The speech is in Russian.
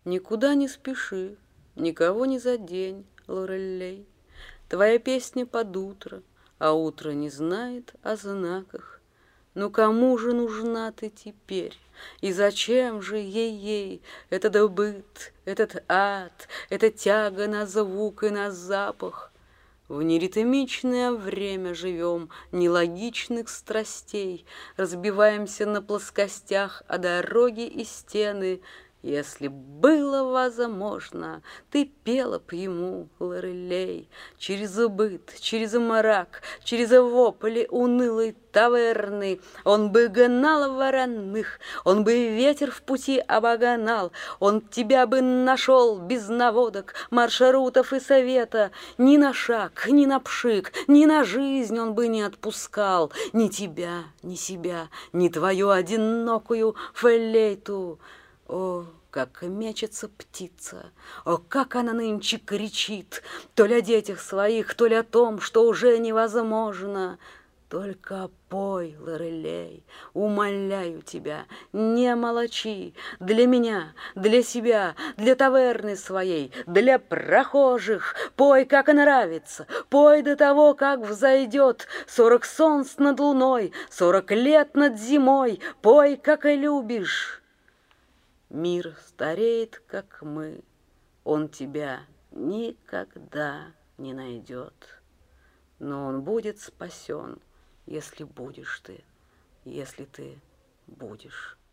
Никуда не спеши, никого не задень, Лорелей. Твоя песня под утро, а утро не знает о знаках. Ну кому же нужна ты теперь? И зачем же ей этот быт, этот ад, эта тяга на звук и на запах? В неритмичное время живем нелогичных страстей, разбиваемся на плоскостях о дороги и стены. Если было возможно, ты пела б ему, Лорелей, через быт, через мрак, через вопли унылой таверны. Он бы гнал вороных, он бы ветер в пути обогнал, он тебя бы нашел без наводок, маршрутов и совета. Ни на шаг, ни на пшик, ни на жизнь он бы не отпускал ни тебя, ни себя, ни твою одинокую флейту. О, как мечется птица, о, как она нынче кричит, то ли о детях своих, то ли о том, что уже невозможно. Только пой, Лорелей, умоляю тебя, не молчи. Для меня, для себя, для таверны своей, для прохожих. Пой, как нравится, пой до того, как взойдет 40 солнц над луной, 40 лет над зимой. Пой, как и любишь. Мир стареет, как мы, он тебя никогда не найдет. Но он будет спасен, если будешь ты, если ты будешь.